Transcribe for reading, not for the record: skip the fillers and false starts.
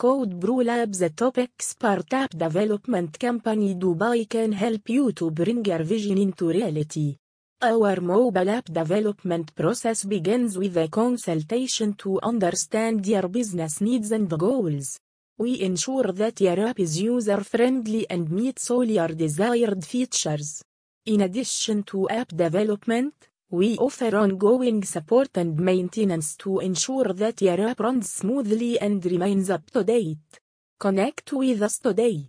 Code Pro Labs, the top expert app development company Dubai, can help you to bring your vision into reality. Our mobile app development process begins with a consultation to understand your business needs and goals. We ensure that your app is user-friendly and meets all your desired features. In addition to app development, we offer ongoing support and maintenance to ensure that your app runs smoothly and remains up to date. Connect with us today.